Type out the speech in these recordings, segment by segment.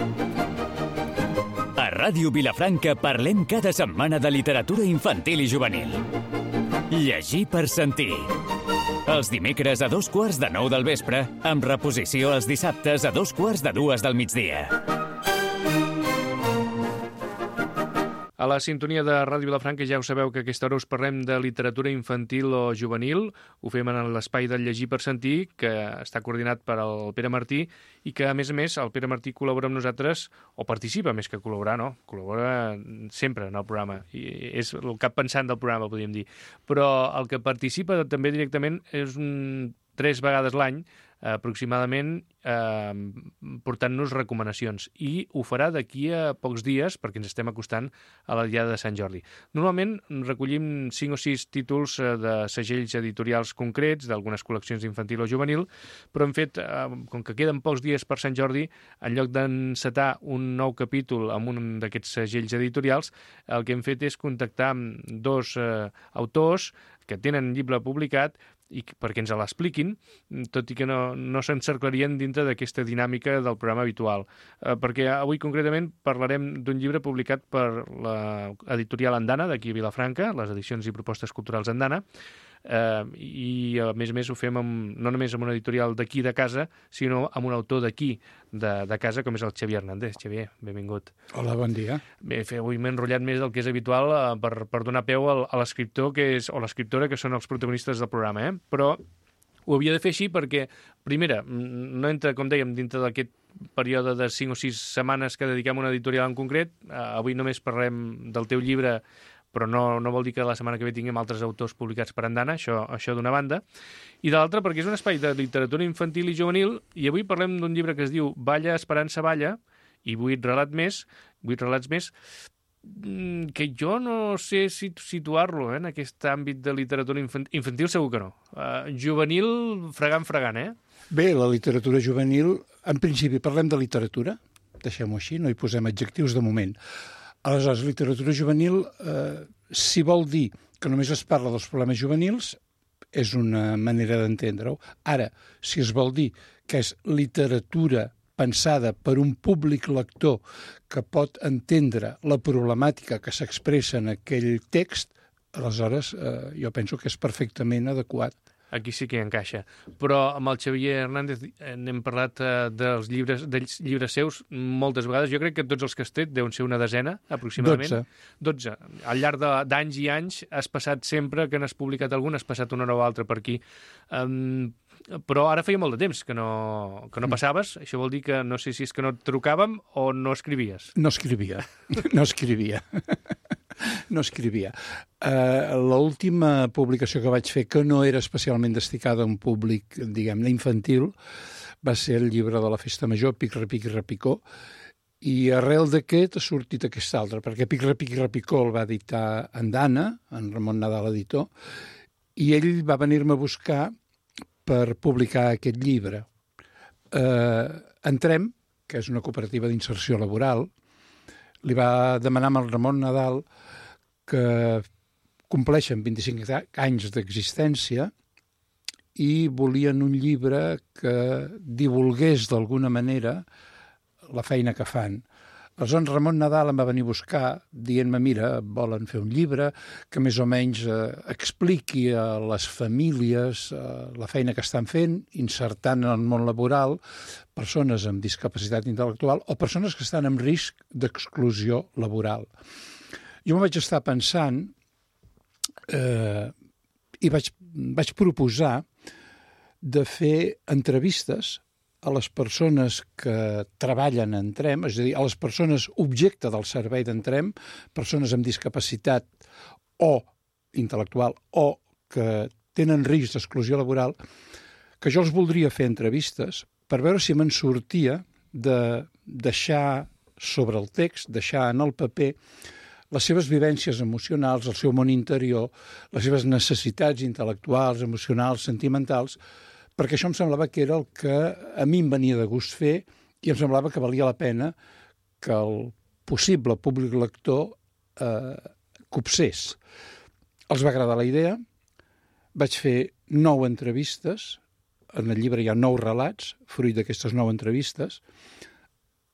A Ràdio Vilafranca parlem cada setmana de literatura infantil i juvenil. Llegir per sentir. Els dimecres a 8:45 del vespre, amb reposició els dissabtes a 2:45 del migdia. A la sintonia de Ràdio Vilafranca ja ho sabeu que a aquesta hora us parlem de literatura infantil o juvenil. Ho fem en l'espai del Llegir per sentir, que està coordinat per el Pere Martí i que, a més, el Pere Martí col·labora amb nosaltres, o participa més que col·laborar, no? Col·labora sempre en el programa. I és el cap pensant del programa, podríem dir. Però el que participa també directament és 3 vegades l'any, aproximadament, portant-nos recomanacions, i ho farà d'aquí a pocs dies, perquè ens estem acostant a la Diada de Sant Jordi. Normalment recollim 5 o 6 títols de segells editorials concrets, d'algunes col·leccions infantil o juvenil, però hem fet, com que queden pocs dies per Sant Jordi, en lloc d'encetar un nou capítol amb un d'aquests segells editorials, el que hem fet és contactar amb 2 autors que tenen llibre publicat i perquè ens l'expliquin, tot i que no s'encerclarien dintre d'aquesta dinàmica del programa habitual. Perquè avui concretament parlarem d'un llibre publicat per l'editorial Andana, d'aquí a Vilafranca, les edicions i propostes culturals Andana, i a més ho fem no només amb un editorial d'aquí de casa, sinó amb un autor d'aquí de casa, com és el Xavier Hernández. Xavier, benvingut. Hola, bon dia. Bé, avui m'he enrotllat més del que és habitual per donar peu a l'escriptor o l'escriptora, que són els protagonistes del programa, però ho havia de fer així perquè, primera, no entra, com dèiem, dintre d'aquest període de 5 o 6 setmanes que dediquem a una editorial en concret. Avui només parlem del teu llibre, però no vol dir que la setmana que ve tinguem altres autors publicats per Andana, això d'una banda. I de l'altra, perquè és un espai de literatura infantil i juvenil, i avui parlem d'un llibre que es diu Balla, Esperança, Balla, i 8 relats més, que jo no sé situar-lo en aquest àmbit de literatura infantil, segur que no. Juvenil, fregant, Bé, la literatura juvenil, en principi parlem de literatura, deixem-ho així, no hi posem adjectius de moment. Aleshores, literatura juvenil, si vol dir que només es parla dels problemes juvenils, és una manera d'entendre-ho. Ara, si es vol dir que és literatura pensada per un públic lector que pot entendre la problemàtica que s'expressa en aquell text, aleshores jo penso que és perfectament adequat. Aquí sí que hi encaixa. Però amb el Xavier Hernández n'hem parlat dels llibres seus moltes vegades. Jo crec que tots els que has tret deuen ser una desena, aproximadament. 12. Al llarg d'anys i anys has passat sempre que n'has publicat algun, has passat una o altra per aquí. Però ara feia molt de temps que no passaves. Això vol dir que no sé si és que no et trucàvem o no escrivies. No escrivia. L'última publicació que vaig fer, que no era especialment destinada a un públic, diguem-ne, infantil, va ser el llibre de la Festa Major, Pic, Repic i Repicó, i arrel d'aquest ha sortit aquest altre, perquè Pic, Repic i Repicó el va editar Andana, en Ramon Nadal editor, i ell va venir-me a buscar per publicar aquest llibre. Entrem, que és una cooperativa d'inserció laboral, li va demanar al Ramon Nadal que compleixen 25 anys d'existència i volien un llibre que divulgués d'alguna manera la feina que fan. Aleshores, Ramon Nadal em va venir a buscar dient-me, mira, volen fer un llibre que més o menys expliqui a les famílies la feina que estan fent, insertant en el món laboral persones amb discapacitat intel·lectual o persones que estan en risc d'exclusió laboral. Jo m'ho vaig estar pensant i vaig proposar de fer entrevistes a les persones que treballen en Trem, és a dir, a les persones objecte del servei d'Entrem, persones amb discapacitat o intel·lectual o que tenen risc d'exclusió laboral, que jo els voldria fer entrevistes per veure si me'n sortia de deixar sobre el text, deixar en el paper les seves vivències emocionals, el seu món interior, les seves necessitats intel·lectuals, emocionals, sentimentals, perquè això em semblava que era el que a mi em venia de gust fer i em semblava que valia la pena que el possible públic lector copsés. Els va agradar la idea, vaig fer 9 entrevistes, en el llibre hi ha 9 relats, fruit d'aquestes 9 entrevistes,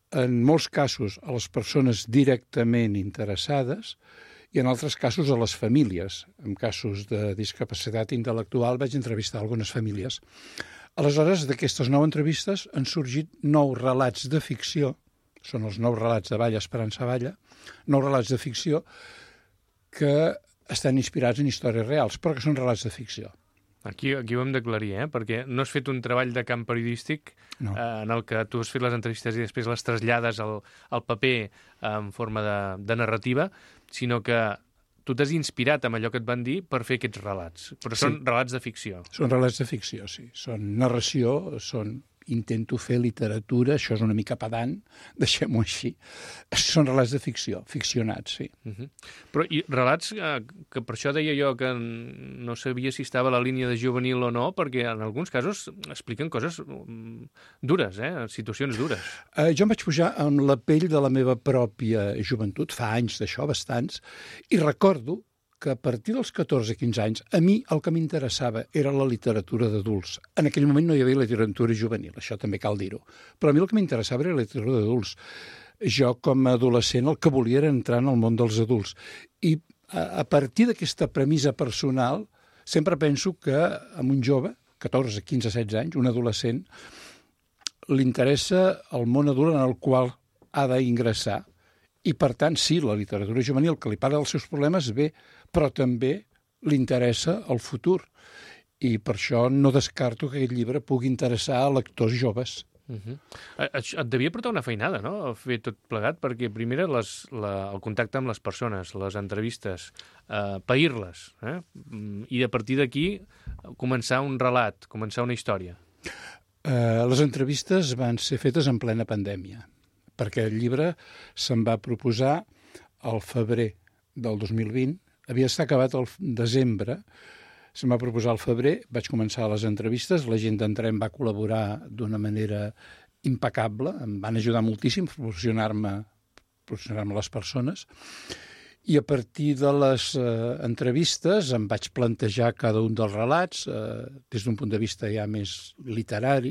en molts casos a les persones directament interessades i en altres casos a les famílies. En casos de discapacitat intel·lectual vaig entrevistar algunes famílies. Aleshores, d'aquestes 9 entrevistes han sorgit 9 relats de ficció, són els 9 relats de Valla Esperança Valla, 9 relats de ficció que estan inspirats en històries reals, però que són relats de ficció. Aquí ho hem d'aclarir, perquè no has fet un treball de camp periodístic en el que tu has fet les entrevistes i després les trasllades al paper en forma de narrativa, sinó que tu t'has inspirat amb allò que et van dir per fer aquests relats. Però són relats de ficció. Són relats de ficció, sí. Són narració, intento fer literatura, això és una mica pedant, deixem-ho així. Són relats de ficció, ficcionats, sí. Però i relats, que per això deia jo que no sabia si estava a la línia de juvenil o no, perquè en alguns casos expliquen coses dures, situacions dures. Jo em vaig pujar en la pell de la meva pròpia joventut, fa anys d'això, bastants, i recordo que a partir dels 14-15 anys, a mi el que m'interessava era la literatura d'adults. En aquell moment no hi havia literatura juvenil, això també cal dir-ho. Però a mi el que m'interessava era la literatura d'adults. Jo, com a adolescent, el que volia era entrar en el món dels adults. I a partir d'aquesta premissa personal, sempre penso que a un jove, 14, 15, 16 anys, un adolescent, li interessa el món adult en el qual ha d'ingressar. I, per tant, sí, la literatura juvenil que li parla dels seus problemes bé, però també li interessa el futur. I per això no descarto que aquest llibre pugui interessar a lectors joves. Et devia portar una feinada, no?, fer tot plegat, perquè primer el contacte amb les persones, les entrevistes, pair-les, i a partir d'aquí començar un relat, començar una història. Les entrevistes van ser fetes en plena pandèmia, perquè el llibre se'n va proposar al febrer del 2020, havia estat acabat al desembre, se'm va proposar al febrer, vaig començar les entrevistes, la gent d'Entrem va col·laborar d'una manera impecable, em van ajudar moltíssim a proporcionar-me les persones, i a partir de les entrevistes em vaig plantejar cada un dels relats des d'un punt de vista ja més literari,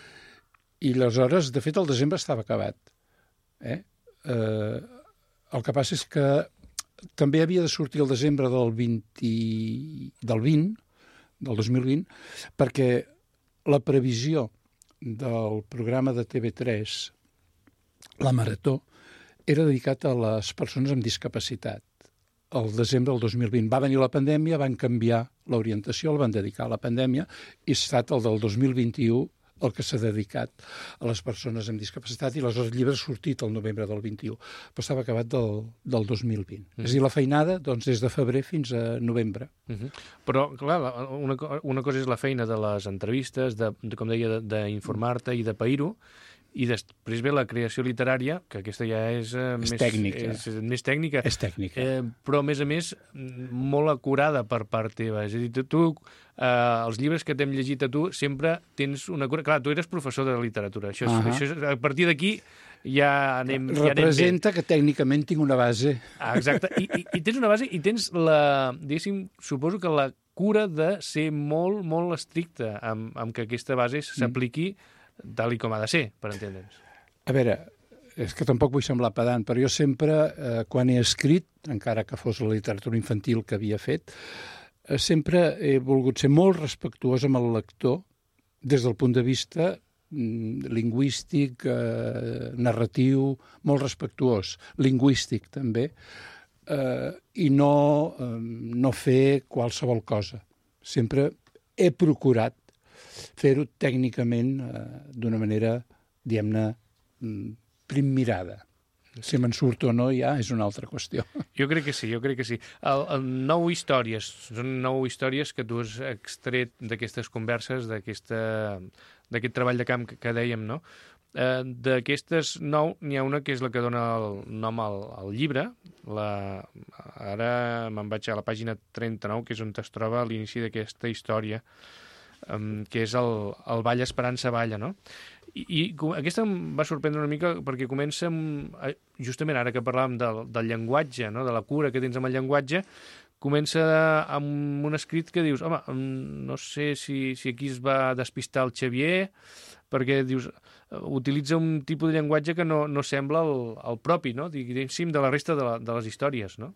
i aleshores, de fet, el desembre estava acabat. El que passa és que també havia de sortir el desembre del 2020, perquè la previsió del programa de TV3, La Marató, era dedicat a les persones amb discapacitat. El desembre del 2020 va venir la pandèmia, van canviar l'orientació, el van dedicar a la pandèmia, i ha estat el del 2021 el que s'ha dedicat a les persones amb discapacitat, i aleshores el llibre ha sortit el novembre del 21, però estava acabat del 2020. És a dir, la feinada, doncs, des de febrer fins a novembre. Però, clar, una cosa és la feina de les entrevistes, com deia, d'informar-te i de pair-ho, i després ve la creació literària, que aquesta ja és més tècnica. És tècnica. Però, a més, molt acurada per part teva. És a dir, tu els llibres que t'hem llegit a tu sempre tens una cura. Clar, tu eres professor de literatura. Això a partir d'aquí ja anem... Representa que tècnicament tinc una base. Exacte. I tens una base i tens diguéssim, suposo que la cura de ser molt, molt estricta amb que aquesta base s'apliqui tal com ha de ser, per entendre'ns. A veure, és que tampoc vull semblar pedant, però jo sempre, quan he escrit, encara que fos la literatura infantil que havia fet, sempre he volgut ser molt respectuós amb el lector des del punt de vista lingüístic, narratiu, molt respectuós, lingüístic també, i no fer qualsevol cosa. Sempre he procurat fer-ho tècnicament d'una manera, diguem-ne, primmirada. Si me'n surt o no ja és una altra qüestió. Jo crec que sí. El 9 històries, són 9 històries que tu has extret d'aquestes converses, d'aquest treball de camp que dèiem, no? D'aquestes 9, n'hi ha una que és la que dona el nom al llibre. Ara me'n vaig a la pàgina 39, que és on es troba a l'inici d'aquesta història, que és el Valla Esperança Valla, no? I aquesta em va sorprendre una mica perquè comença justament ara que parlàvem del llenguatge, no? De la cura que tens amb el llenguatge, comença amb un escrit que dius, home, no sé si aquí es va despistar el Xavier perquè dius, utilitza un tipus de llenguatge que no sembla el propi, no? Diguéssim, de la resta de les històries, no?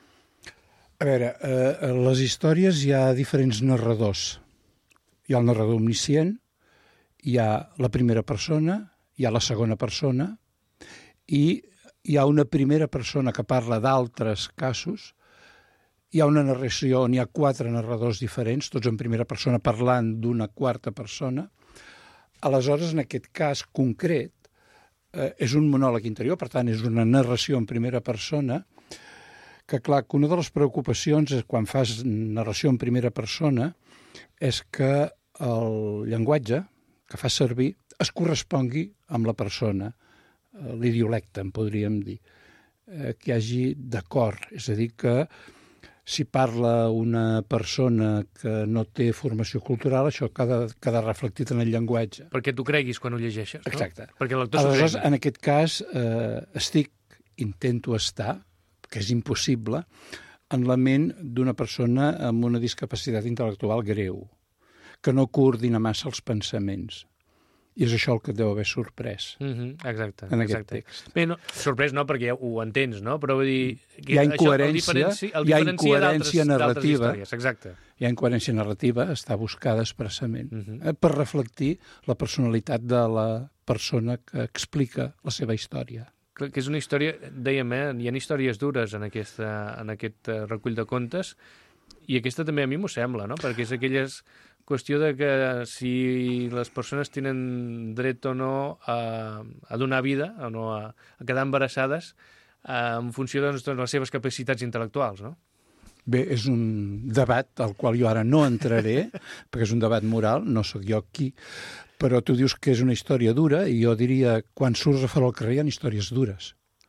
A veure, a les històries hi ha diferents narradors. Hi ha el narrador omniscient, hi ha la primera persona, hi ha la segona persona, i hi ha una primera persona que parla d'altres casos, hi ha una narració on hi ha 4 narradors diferents, tots en primera persona parlant d'una quarta persona. Aleshores, en aquest cas concret, és un monòleg interior, per tant, és una narració en primera persona, que clar, que una de les preocupacions és, quan fas narració en primera persona, és que el llenguatge que fas servir es correspongui amb la persona, l'idiolecte, en podríem dir, que hi hagi d'acord. És a dir, que si parla una persona que no té formació cultural, això queda reflectit en el llenguatge. Perquè tu creguis quan ho llegeixes, no? Exacte. Perquè el lector s'ho Aleshores, cregui. en aquest cas, intento estar, que és impossible, en la ment d'una persona amb una discapacitat intel·lectual greu, que no coordina massa els pensaments. I és això el que et deu haver sorprès. Exacte. En aquest text. Bé, no, sorprès no, perquè ja ho entens, no? Però vull dir... Hi ha incoherència, hi ha incoherència narrativa. Exacte. Hi ha incoherència narrativa, està buscada expressament, per reflectir la personalitat de la persona que explica la seva història. Que és una història, dèiem, hi ha històries dures en aquest recull de contes, i aquesta també a mi m'ho sembla, no? Perquè és aquelles qüestió de que si les persones tenen dret o no a donar vida, o no a quedar embarassades, en funció de les seves capacitats intel·lectuals, no? Bé, és un debat al qual jo ara no entraré, perquè és un debat moral, no sóc jo aquí, però tu dius que és una història dura, i jo diria, quan surts a fora al carrer hi ha històries dures.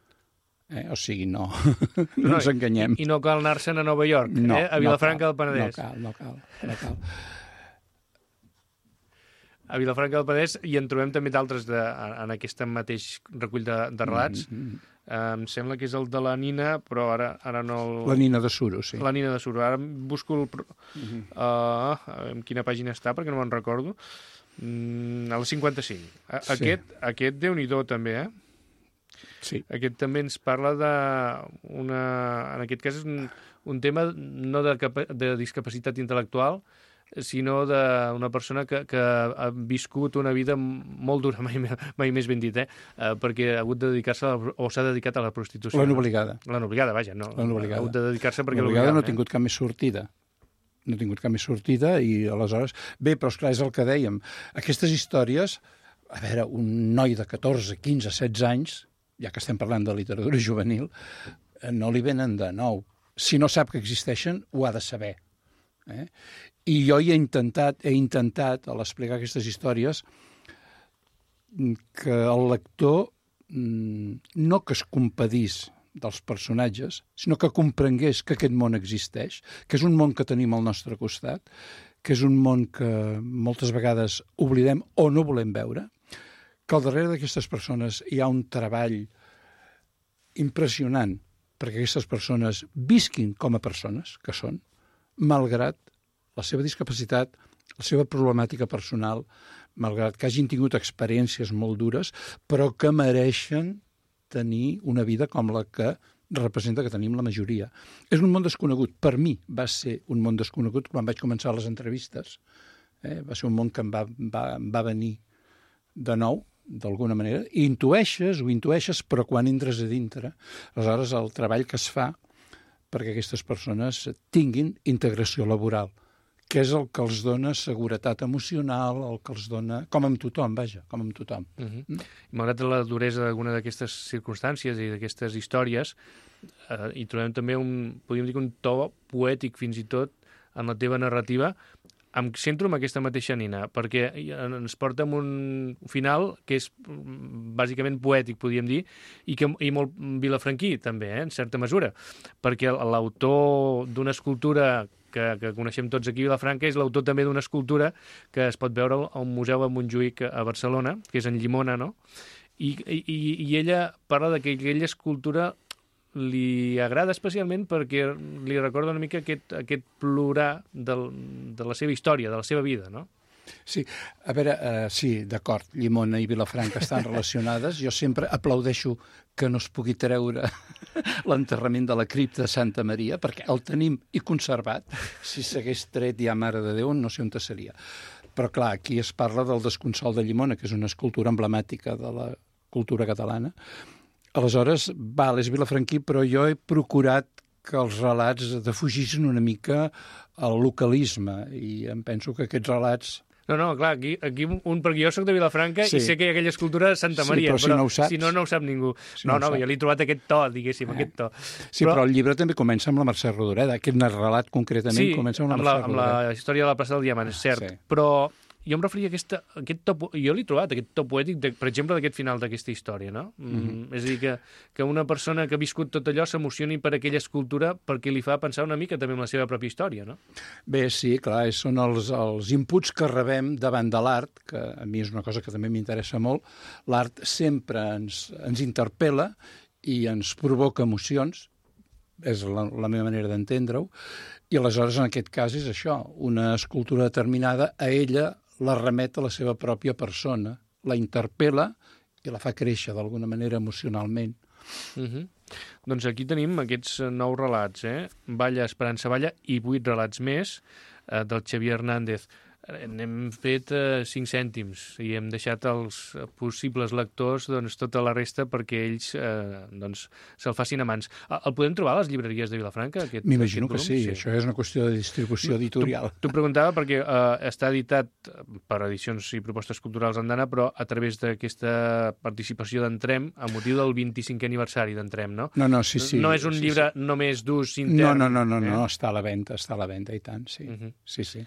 O sigui, no ens enganyem. I no cal anar-se'n a Nova York, a Vilafranca del Penedès. No cal. A Vilafranca del Penedès hi en trobem també d'altres en aquest mateix recull de relats. Em sembla que és el de la Nina, però ara no... La Nina de Suro, sí. La Nina de Suro. Ara busco en quina pàgina està, perquè no me'n recordo. A la 55. Aquest Déu-n'hi-do, també, Sí. Aquest també ens parla en aquest cas és un tema no de discapacitat intel·lectual, sinó d'una persona que ha viscut una vida molt dura, mai més ben dit, perquè ha hagut de dedicar-se o s'ha dedicat a la prostitució. L'enobligada. L'enobligada, vaja, no. L'enobligada. Ha hagut de dedicar-se perquè l'enobligada no ha tingut cap més sortida. No ha tingut cap més sortida i aleshores... Bé, però esclar, és el que dèiem. Aquestes històries, a veure, un noi de 14, 15, 16 anys, ja que estem parlant de literatura juvenil, no li venen de nou. Si no sap que existeixen, ho ha de saber. I jo he intentat, a l'explicar aquestes històries, que el lector no que es compadís dels personatges, sinó que comprengués que aquest món existeix, que és un món que tenim al nostre costat, que és un món que moltes vegades oblidem o no volem veure, que al darrere d'aquestes persones hi ha un treball impressionant perquè aquestes persones visquin com a persones que són, malgrat la seva discapacitat, la seva problemàtica personal, malgrat que hagin tingut experiències molt dures, però que mereixen tenir una vida com la que representa que tenim la majoria. És un món desconegut. Per mi va ser un món desconegut quan vaig començar les entrevistes. Va ser un món que em va venir de nou, d'alguna manera, i ho intueixes, però quan entres a dintre, aleshores el treball que es fa perquè aquestes persones tinguin integració laboral, que és el que els dona seguretat emocional, el que els dona... Com amb tothom, vaja, com amb tothom. Malgrat la duresa d'alguna d'aquestes circumstàncies i d'aquestes històries, hi trobem també podríem dir, un to poètic fins i tot en la teva narrativa. Em centro en aquesta mateixa Nina, perquè ens porta a un final que és bàsicament poètic, podríem dir, i molt vilafranquí, també, en certa mesura, perquè l'autor d'una escultura que coneixem tots aquí a Vilafranca és l'autor també d'una escultura que es pot veure al Museu de Montjuïc a Barcelona, que és en Llimona, no? I ella parla de que aquella escultura li agrada especialment perquè li recorda una mica aquest plorar de la seva història, de la seva vida, no? Sí, a veure, sí, d'acord, Llimona i Vilafranca estan relacionades. Jo sempre aplaudeixo que no es pugui treure l'enterrament de la cripta de Santa Maria, perquè el tenim i conservat. Si s'hagués tret ja, mare de Déu, no sé on seria. Però, clar, aquí es parla del desconsol de Llimona, que és una escultura emblemàtica de la cultura catalana. Aleshores, val, és vilafranquí, però jo he procurat que els relats defugissin una mica el localisme, i em penso que aquests relats... No, clar, aquí perquè jo soc de Vilafranca i sé que hi ha aquella escultura de Santa Maria, però si no ho saps, si no ho sap ningú. No, jo l'he trobat aquest to, diguéssim, aquest to. Sí, però el llibre també comença amb la Mercè Rodoreda, aquest relat concretament comença amb la Mercè Rodoreda. Amb la història de la plaça del Diamant, és cert, però jo em referia a aquest to, jo l'he trobat, aquest to poètic, per exemple, d'aquest final d'aquesta història, no? És a dir, que una persona que ha viscut tot allò s'emocioni per aquella escultura perquè li fa pensar una mica també en la seva pròpia història, no? Bé, sí, clar, són els inputs que rebem davant de l'art, que a mi és una cosa que també m'interessa molt. L'art sempre ens interpel·la i ens provoca emocions, és la meva manera d'entendre-ho, i aleshores en aquest cas és això, una escultura determinada, a ella la remet a la seva pròpia persona, la interpel·la i la fa créixer d'alguna manera emocionalment. Doncs aquí tenim aquests 9 relats, Balla, Esperança, Balla, i 8 relats més del Xavier Hernández. N'hem fet 5 cèntims i hem deixat als possibles lectors tota la resta perquè ells se'l facin a mans. El podem trobar a les llibreries de Vilafranca? M'imagino que sí, això és una qüestió de distribució editorial. T'ho preguntava perquè està editat per Edicions i Propostes Culturals Andana, però a través d'aquesta participació d'Entrem, a motiu del 25è aniversari d'Entrem, no? No, sí. No és un llibre només d'ús intern. No, està a la venda, i tant, sí. Sí.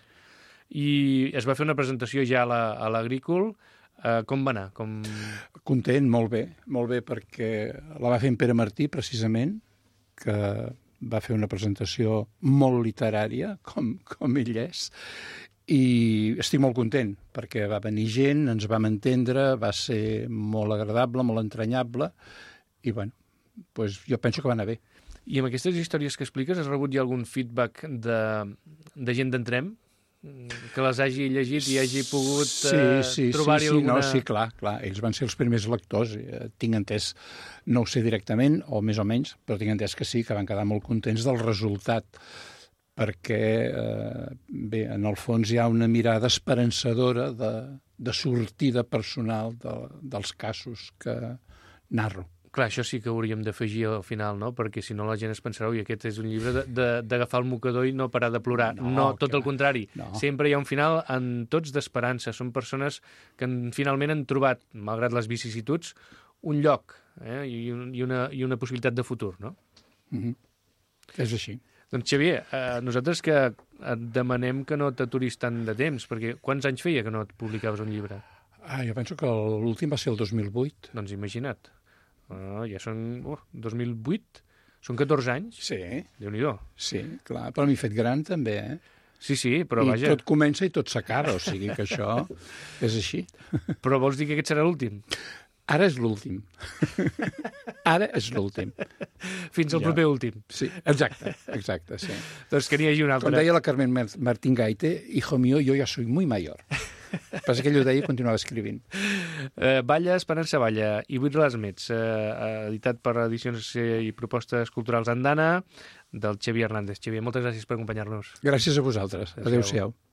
I es va fer una presentació ja a l'Agrícola. Com va anar? Content, molt bé, perquè la va fer en Pere Martí, precisament, que va fer una presentació molt literària, com ell és, i estic molt content, perquè va venir gent, ens vam entendre, va ser molt agradable, molt entranyable, i bueno, doncs jo penso que va anar bé. I amb aquestes històries que expliques, has rebut ja algun feedback de gent d'Entrem? Que les hagi llegit i hagi pogut trobar-hi alguna... Sí, clar, ells van ser els primers lectors, tinc entès, no ho sé directament, o més o menys, però tinc entès que sí, que van quedar molt contents del resultat, perquè, bé, en el fons hi ha una mirada esperançadora de sortida personal dels casos que narro. Clar, això sí que hauríem d'afegir al final, no? Perquè si no la gent es pensarà, ui, aquest és un llibre d'agafar el mocador i no parar de plorar. No, tot el contrari. No. Sempre hi ha un final en tots d'esperança. Són persones que finalment han trobat, malgrat les vicissituds, un lloc i una possibilitat de futur, no? És així. Doncs, Xavier, nosaltres que et demanem que no t'aturis tant de temps, perquè quants anys feia que no et publicaves un llibre? Jo penso que l'últim va ser el 2008. Doncs imagina't. Ja són 2008, són 14 anys. Sí. Déu-n'hi-do. Sí, clar, però m'he fet gran també, Sí, però vaja... I tot comença i tot s'acaba, o sigui que això és així. Però vols dir que aquest serà l'últim? Ara és l'últim. Ara és l'últim. Fins al proper últim. Sí, exacte, sí. Doncs que n'hi hagi un altre. Com deia la Carmen Martín Gaite, hijo mío, yo ya soy muy mayor. Passa que ell ho deia i continuava escrivint. Balla, Esperança, Balla i 8 relats més, editat per Edicions i Propostes Culturals Andana, del Xavier Hernández. Xavier, moltes gràcies per acompanyar-nos. Gràcies a vosaltres. Adéu-siau.